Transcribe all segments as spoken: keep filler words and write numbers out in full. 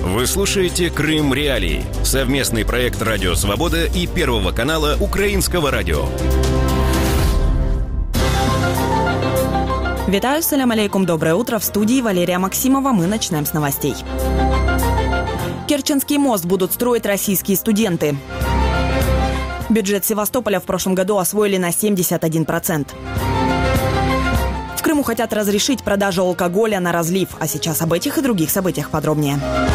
Вы слушаете «Крым Реалии» – совместный проект «Радио Свобода» и Первого канала Украинского радио. Витаю, салям алейкум, доброе утро. В студии Валерия Максимова. Мы начинаем с новостей. Керченский мост будут строить российские студенты. Бюджет Севастополя в прошлом году освоили на семьдесят один процент. В Крыму хотят разрешить продажу алкоголя на разлив. А сейчас об этих и других событиях подробнее.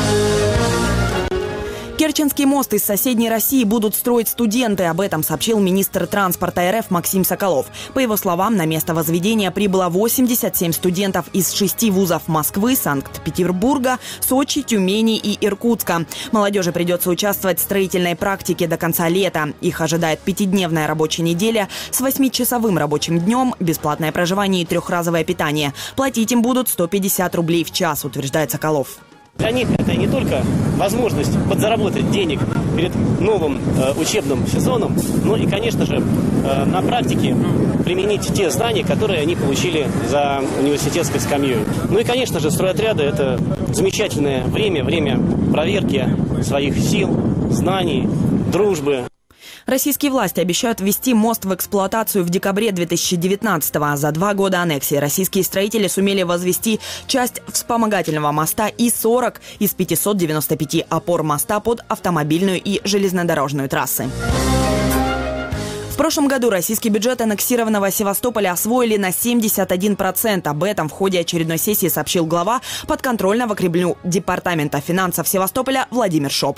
Керченский мост из соседней России будут строить студенты. Об этом сообщил министр транспорта РФ Максим Соколов. По его словам, на место возведения прибыло восемьдесят семь студентов из шести вузов Москвы, Санкт-Петербурга, Сочи, Тюмени и Иркутска. Молодежи придется участвовать в строительной практике до конца лета. Их ожидает пятидневная рабочая неделя с восьмичасовым рабочим днем, бесплатное проживание и трехразовое питание. Платить им будут сто пятьдесят рублей в час, утверждает Соколов. Для них это не только возможность подзаработать денег перед новым э, учебным сезоном, но и, конечно же, э, на практике применить те знания, которые они получили за университетской скамьей. Ну и, конечно же, стройотряды – это замечательное время, время проверки своих сил, знаний, дружбы. Российские власти обещают ввести мост в эксплуатацию в декабре две тысячи девятнадцатого. За два года аннексии российские строители сумели возвести часть вспомогательного моста И сорок из пятисот девяноста пяти опор моста под автомобильную и железнодорожную трассы. В прошлом году российский бюджет аннексированного Севастополя освоили на семьдесят один процент. Об этом в ходе очередной сессии сообщил глава подконтрольного Кремлю Департамента финансов Севастополя Владимир Шоп.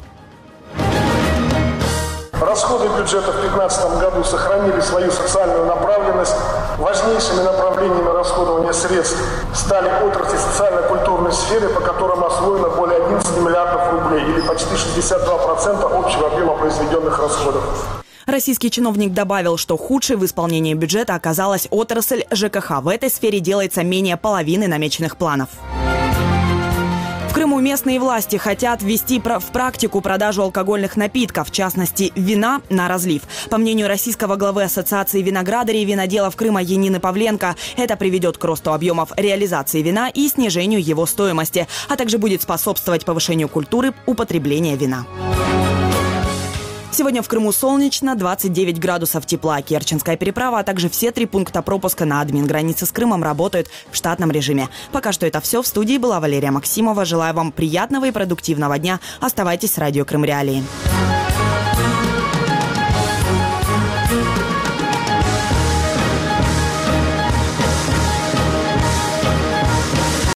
Расходы бюджета в две тысячи пятнадцатом году сохранили свою социальную направленность. Важнейшими направлениями расходования средств стали отрасли социально-культурной сферы, по которым освоено более одиннадцати миллиардов рублей, или почти шестьдесят два процента общего объема произведенных расходов. Российский чиновник добавил, что худшей в исполнении бюджета оказалась отрасль ЖКХ. В этой сфере делается менее половины намеченных планов. В Крыму местные власти хотят ввести в практику продажу алкогольных напитков, в частности, вина на разлив. По мнению российского главы Ассоциации виноградарей и виноделов Крыма Янины Павленко, это приведет к росту объемов реализации вина и снижению его стоимости, а также будет способствовать повышению культуры употребления вина. Сегодня в Крыму солнечно, двадцать девять градусов тепла. Керченская переправа, а также все три пункта пропуска на админ-границе с Крымом работают в штатном режиме. Пока что это все. В студии была Валерия Максимова. Желаю вам приятного и продуктивного дня. Оставайтесь с радио Крым Реалии.